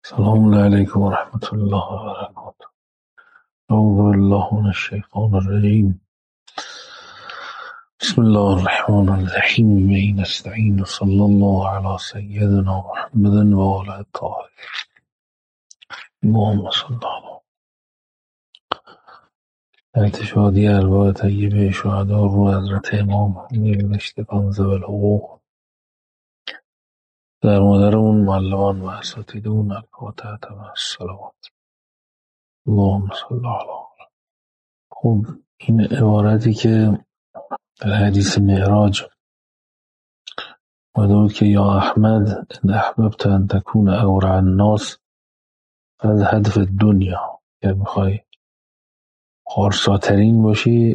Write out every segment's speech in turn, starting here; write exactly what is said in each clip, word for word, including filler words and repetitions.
السلام عليكم ورحمة الله وبركاته. أعوذ بالله من الشيطان الرجيم. بسم الله الرحمن الرحيم. به نستعين. صلى الله على سيدنا محمد وعلى الطاهرين. اللهم صل على حضرت شادی ارواح طیبه شهدا رو حضرت امام نوشته پانزده بالحقوق در مادرمون معلمان و اساتیدمون الفاتحه و السلامات. اللهم صل علی. خب این عبارتی که در حدیث معراج اومده بود که یا احمد ان احببت ان تکون اورع الناس فازهد فی الدنیا، اگر میخوای خارساترین باشی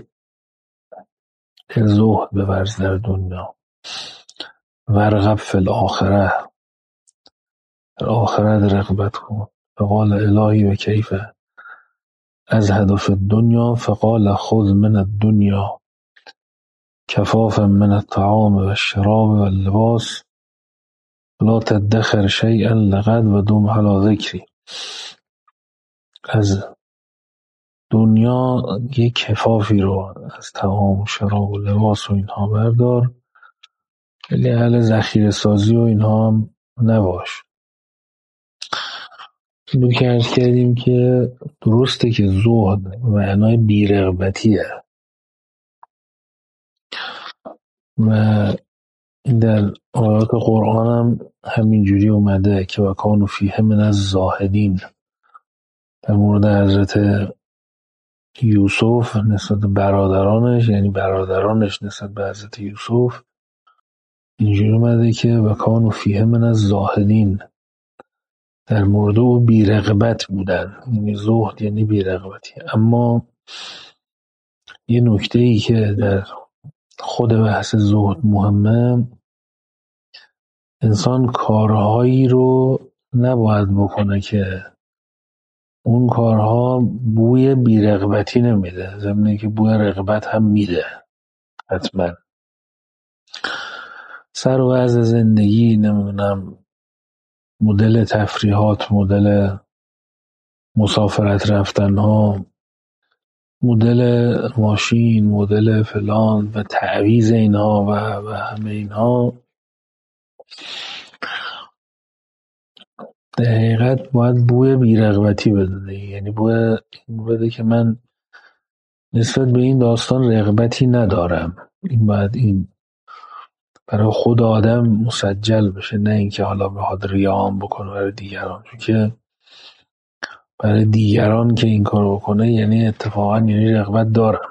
زهد بورز در دنیا. ورغب فی الاخره، در آخرت رغبت کن. فقال الهی و کیف ازهد فی الدنیا، فقال خذ من الدنیا کفافا من الطعام و الشراب و اللباس لا تدخر شیئا لغد و دم علی ذکری. از دنیا یک کفافی رو از طعام و شراب و لباس و اینها بردار، ولی اهل ذخیره سازی و اینها هم نباش. این بود که عرض کردیم که درسته که زهد معنای بی‌رغبتیه و این در آیات قرآن هم همینجوری اومده که و کانوا فیه من الزاهدین. در مورد حضرت یوسف نسبت به برادرانش، یعنی برادرانش نسبت به حضرت یوسف اینجوری اومده که و کانوا فیه من الزاهدین، در مورد او بی‌رغبت بودن، یعنی زهد یعنی بی‌رغبتی. اما یه نکته ای که در خود بحث زهد مهمه، انسان کارهایی رو نباید بکنه که اون کارها بوی بی‌رغبتی نمیده، ضمن که بوی رغبت هم میده حتما. سر و وضع زندگی، نمیدونم مدل تفریحات، مدل مسافرت رفتن ها، مدل ماشین، مدل فلان و تعویض اینها و, و همه اینها در حقیقت باید بوی بی‌رغبتی بده، یعنی بوی بده که من نسبت به این داستان رغبتی ندارم. این باید این برای خود آدم مسجل بشه، نه اینکه حالا بخواد ریام بکنه برای دیگران، چون که برای دیگران که این کار بکنه یعنی اتفاقا یعنی رغبت دارم.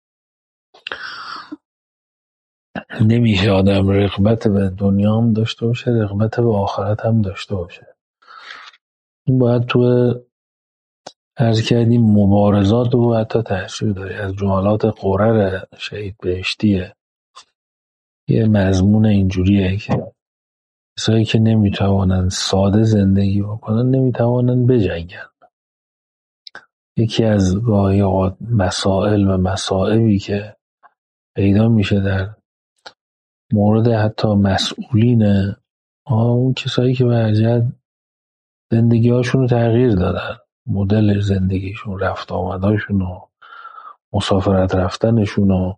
نمیشه آدم رغبت به دنیا هم داشته باشه، رغبت به آخرت هم داشته باشه. این باید تو عرض کردیم مبارزات و حتی تأثیر داره. از جملات قرر شهید بهشتیه یه مضمون اینجوریه که کسایی که نمیتوانن ساده زندگی بکنن نمیتوانن بجنگن. یکی از گاهی اوقات مسائل و مصائبی که پیدا میشه در مورد حتی مسئولین، اون کسایی که به هر زندگی هاشون رو تغییر دادن، مدل زندگیشون، رفت آمداشون و مسافرت رفتنشون و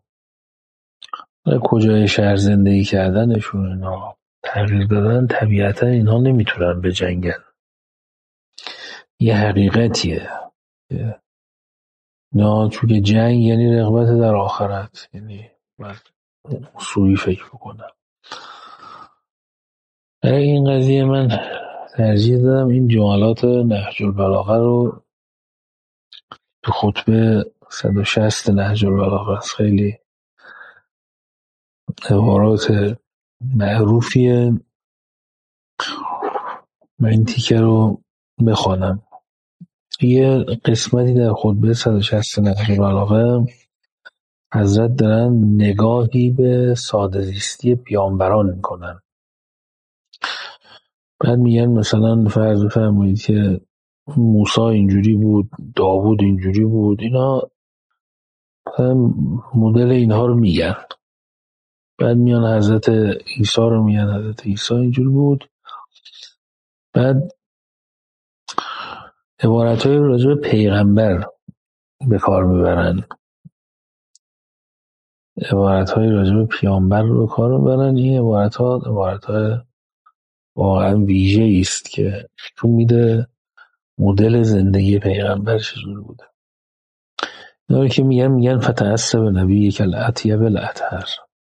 کجای شهر زندگی کردنشون اینا تغییر دادن، طبیعتا اینها نمیتونن به جنگن. یه حقیقتیه نه، چون که جنگ یعنی رغبت در آخرت، یعنی باید اصولی فکر بکنم. برای این قضیه من ترجیح دادم این جملات نهج البلاغه رو تو خطبه صد و شصت نهج البلاغه است. خیلی عبارات معروفیه. من این تیکه رو بخوانم. یه قسمتی در خطبه صد و شصت نهج البلاغه حضرت دارن نگاهی به ساده زیستی پیامبران میکنن. بعد میگن مثلا فرض بفرمایید که موسی اینجوری بود، داوود اینجوری بود، اینا مدل اینها رو میگن. بعد میان حضرت عیسی رو میگن، حضرت عیسی اینجوری بود. بعد عبارتهای راجع به پیغمبر به کار میبرن، عبارتهای راجع به پیامبر رو به کار میبرن. این عبارتها عبارتهای واقعا ویژه است که نشون میده مدل زندگی پیغمبر چجوری بوده. اینا که میگن میگن فتعصب نبی کل اطیب الاطهر،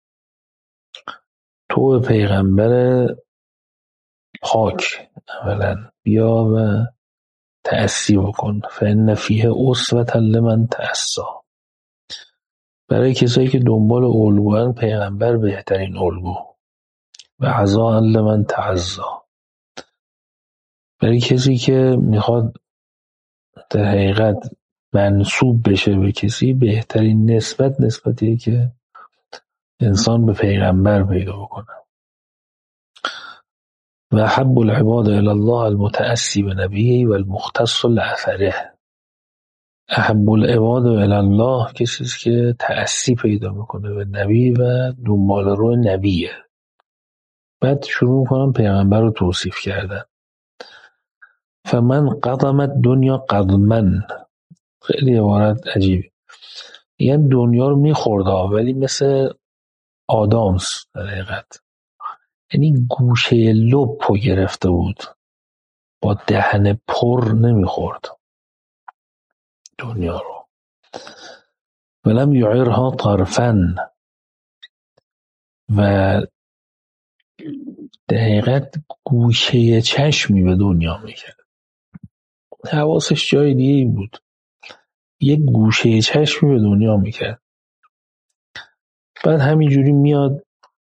تو پیغمبر پاک اولا بیا و تأسی بکن. فإن فیه اسوة لمن تأسی، برای کسایی که دنبال الگوان پیغمبر بهترین الگو. و عزا لمن تعزا، برای کسی که میخواد در حقیقت منسوب بشه به کسی، بهترین نسبت نسبتیه که انسان به پیغمبر پیدا بکنه. و حب العباد الی الله المتأسی بنبیه و المختص لأثره. احب العباد الی الله کسی است که تأسی پیدا میکنه به نبی و دنبال رو نبیه. بعد شروع کنم پیغمبر رو توصیف کردن. فمن قدمت دنیا قدمن، خیلی عبارت عجیبی. یعنی دنیا رو میخورده ولی مثل آدامس در حقیقت، یعنی گوشه لب رو گرفته بود، با دهن پر نمیخورد دنیا رو. ولم یعرها طرفن، و در حقیقت گوشه چشمی به دنیا میکرد، حواسش جای دیگه ای بود، یک گوشه چشمی به دنیا میکرد. بعد همینجوری میاد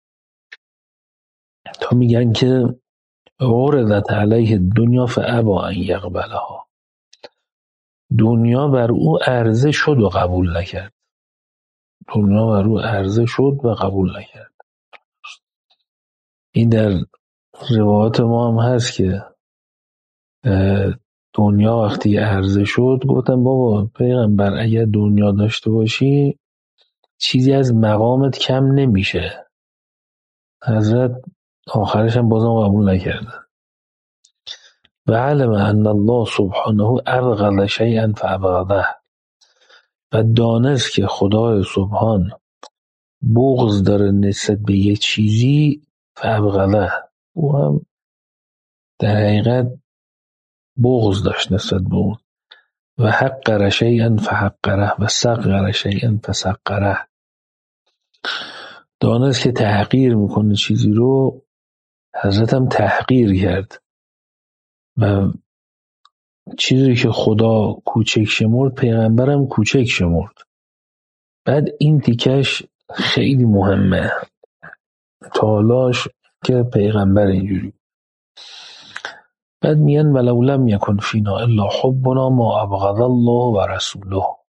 تا میگن که عرضت علیه دنیا فابا ان یقبلها، دنیا بر او عرضه شد و قبول نکرد. دنیا بر او عرضه شد و قبول نکرد. این در روایات ما هم هست که دنیا وقتی عرضه شد گفتن بابا پیغمبر اگر دنیا داشته باشی چیزی از مقامت کم نمیشه. حضرت آخرش هم بازم قبول نکردن. و علم ان الله سبحانه ابغض شیئا فابغضه، و دانست که خدای سبحان بغض داره نسبت به یه چیزی، فابغضه، او هم در حقیقت بغض داشت نسبت به اون. و حقر شیئا فحقره و صغر شیئا فصغره، دانست که تحقیر میکنه چیزی رو، حضرت هم تحقیر کرد. و چیزی که خدا کوچک شمرد پیغمبرم کوچک شمرد. بعد این تیکش خیلی مهمه، تالاش که پیغمبر اینجوری. بعد میگن ولو لم یکن فینا الا حبنا ما ابغض الله و رسوله،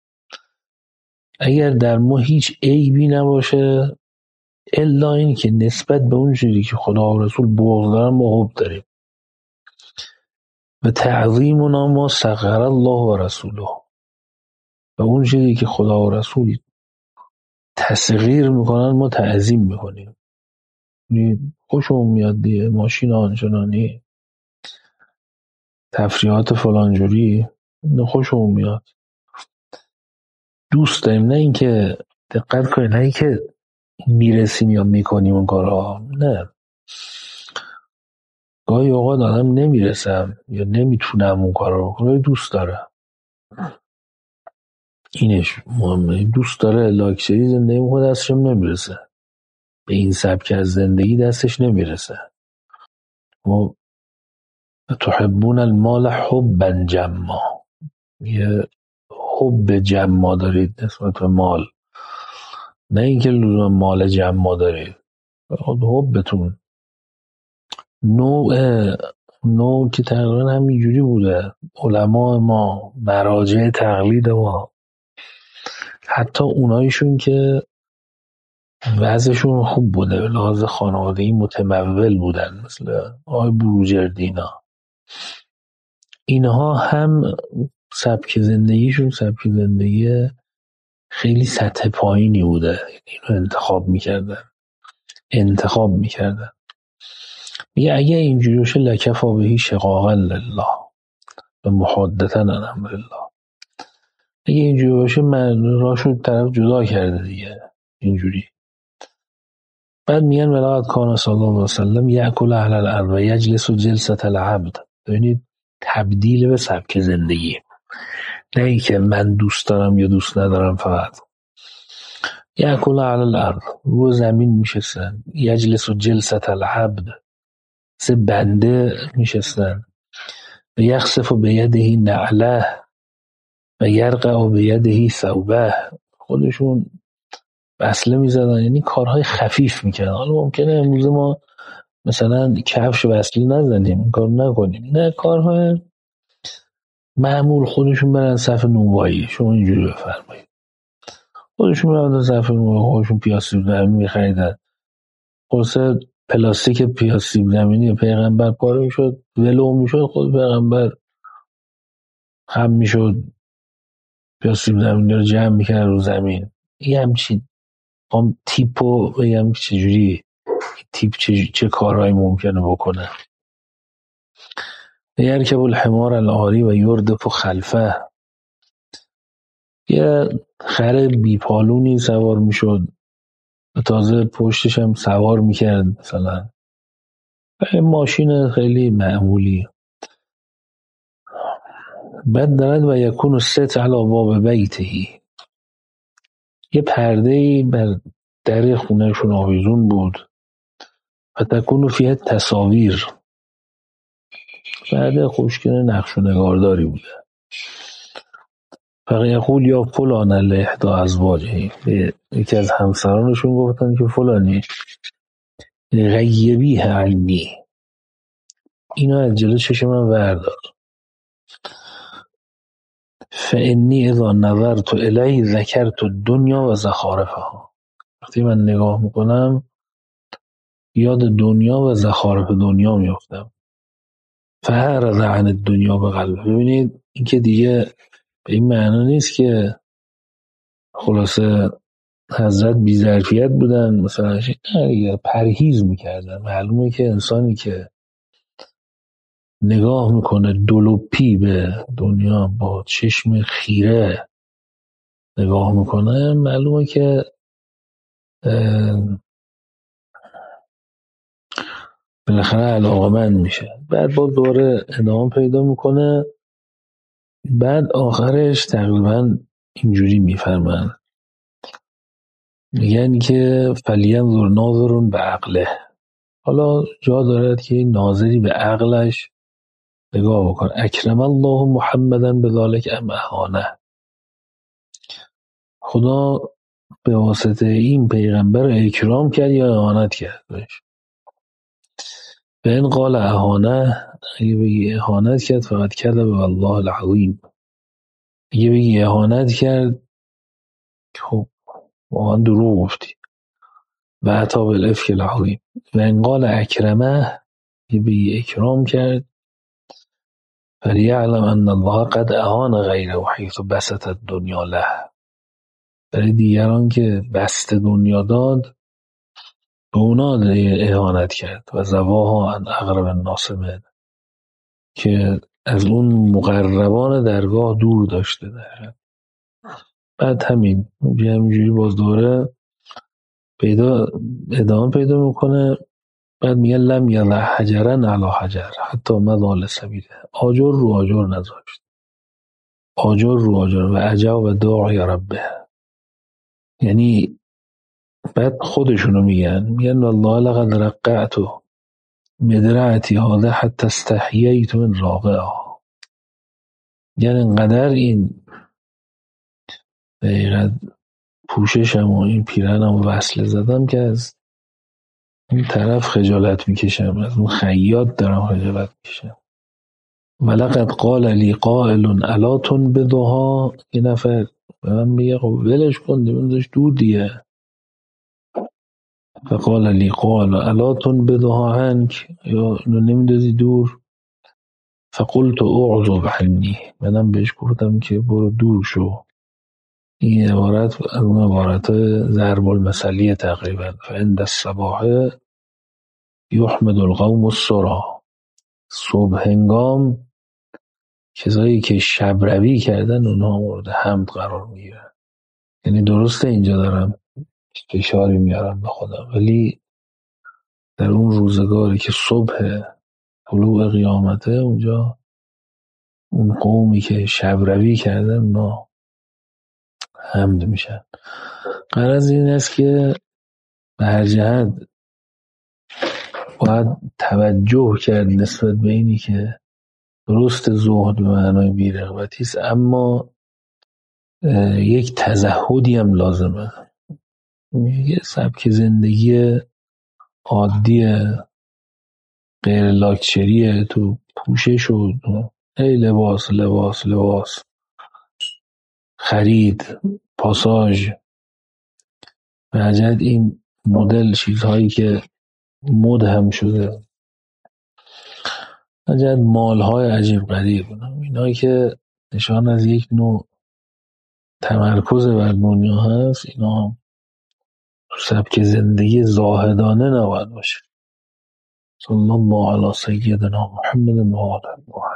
اگر در ما هیچ عیبی نباشه الا این که نسبت به اون چیزی که خدا و رسول بغض دارن ما حب داریم. و تعظیمنا ما صغر الله و رسوله، و اون چیزی که خدا و رسول تصغیر میکنن ما تعظیم میکنیم. خوشمون میاد دیگه، ماشین آنچنانی، تفریحات فلانجوری، خوشمون میاد، دوست داریم. نه اینکه دقت کنید، نه اینکه میرسیم یا میکنیم اون کارها، نه، گاهی اوقات آدم نمیرسم یا نمیتونم اون کار رو بکنم، دوست داره، اینش مهمه. دوست داره لاکچری زندگی خود دستشم نمیرسه، به این سبک از زندگی دستش نمیرسه. و تحبون المال حبا جما، یه حب جما دارید نسبت به مال، نه اینکه لزوما مال جما دارید، حبتون نوع نوع که تقریبا همینجوری بوده. علما ما، مراجع تقلید ما، حتی اونایشون که وضعشون خوب بوده به لحاظ خانوادگی متمول بودن، مثل آقای بروجردینا، اینها هم سبک زندگیشون سبک زندگی خیلی سطح پایینی بوده، اینو انتخاب میکردن انتخاب میکردن میگه اگه اینجوری باشه لکفا بهی شقاقا لله، و محادثا عن امر الله. اگه اینجوری باشه من راشو طرف جدا کرده دیگه اینجوری. بعد میگن ولقد کان صلی الله علیه و سلم یاکل علی الارض و یجلس جلسه العبد. ببینید تبدیل به سبک زندگی، نه اینکه من دوست دارم یا دوست ندارم فقط. یاکل علی الارض، رو زمین میشستن. یجلس جلسه العبد، سه بنده میشستن. و یخسف بیده نعله و یرقع بیده ثوبه، خودشون وصله میزدن، یعنی کارهای خفیف میکردن. حالا ممکنه امروز ما مثلا کفش وصله نزنیم، این کار نکنیم، نه، کارهای معمول. خودشون برن صف نونوایی، شما اینجوری بفرمایید، خودشون برن صف نونوایی، خودشون پیاز سیب زمینی میخریدن. قرصه پلاستیک پیاز سیب زمینی پیغمبر پاره میشد، ولو میشد، خود پیغمبر خم میشد، پیاز سیب زمینی رو جمع میکرد رو زمین. این همچین هم تیپو بگم چجوری تیپ چه, چه کارهایی ممکنه بکنه. یرکب الحمار العاری و یردف خلفه، یه خر بیپالونی سوار میشد و تازه پشتش هم سوار میکرد مثلا ماشین خیلی معمولی. بعد دارد و یکون ست علی باب بیتهی، یه پرده‌ای بر در خونهشون آویزون بود. و تکون فیه تصاویر، پرده خوشگل نقش و نگارداری بوده. فقط یقول یا فلان الاحدا ازواجه، به یکی از همسرانشون گفتن که فلانی غیبیه عنی، اینا از جلو چشم من وردار. فانی اذا نظرت الیه ذکرت الدنیا و زخارفها، وقتی من نگاه میکنم یاد دنیا و زخارف دنیا میافتم. فاعرض عن الدنیا به قلب. ببینید این که دیگه به این معنا نیست که خلاصه حضرت بی‌ظرفیت بودن مثلا، نه، پرهیز میکردن. معلومه که انسانی که نگاه میکنه دولوپی به دنیا، با چشم خیره نگاه میکنه، معلومه که بالاخره علاقه‌مند میشه. بعد با دوره ادامه پیدا میکنه. بعد آخرش تقریبا اینجوری میفرمن، میگن که فلینظر ناظر به عقله. حالا جا دارد که این ناظری به عقلش نگاه بکن. اکرم الله محمدا بذالک ام اهانه، خدا به واسطه این پیغمبر رو اکرام کرد یا اهانت کرد بهش. به این قال اهانه، اگه بگی اهانت کرد فقط کرده به الله العظیم. اگه بگی اهانت کرد خب واقعا دروغ گفتی. و عطا بالافک العظیم. و این قال اکرمه، اگه بگی اکرام کرد، فلیعلم ان الله قد اهان غیره حیث بسط الدنیا له، برای دیگران که بست دنیا داد به اونا اهانت کرد. و زواها عن اقرب الناس منه، که از اون مقربان درگاه دور داشته در. بعد همین همینجوری باز دوره پیدا ادامه پیدا میکنه. بعد میگه لم یضع حجرا علی حجر حتی مضى سبیله، آجر رو آجر نذاشت، آجر رو آجر. و اجاب داعی ربه، یعنی بعد خودشونو میگن میگن والله لقد رقعت مدرعتی هذا حتی استحییت من راقعها، یعنی انقدر این دقیقا پوششم و این پیرنم و وصله زدم که از این طرف خجالت میکشم، از اون خیاط دارم خجالت میکشم. ولقد قال لی قائل الا تنبذها، یه نفر به من میگه خب ولش کن دیگه داشت دور دیگه. فقال لی قائل الا تنبذها عنک، یا اینو نمیدازی دور. فقلت اعذب عنی، منم بهش گفتم که برو دور شو. این عبارت از اون عبارت ضرب المثلیه تقریبا. فعند الصباح یحمد القوم الصرا، صبح هنگام کسایی که شب روی کردن اونها مورد حمد قرار میگیرن. یعنی درسته اینجا دارم فشاری میارم به خودم، ولی در اون روزگاری که صبح طلوع قیامته، اونجا اون قومی که شب روی کردن اونا حمد میشن. غرض این است که به هر جهت باید توجه کرد نسبت به اینی که درست زهد به معنای بی‌رغبتی است، اما یک تزهدی هم لازمه. یه سبک زندگی عادی غیر لاکچریه، تو پوشش و ای لباس لباس لباس، خرید، پاساژ، به هر جهت این مدل چیزهایی که مد هم شده، به هر جهت مالهای عجیب غریب، اینایی که نشان از یک نوع تمرکز بر دنیا هست، اینا هم تو سبک زندگی زاهدانه نباید باشه. صلی الله علی سیدنا محمد و آله.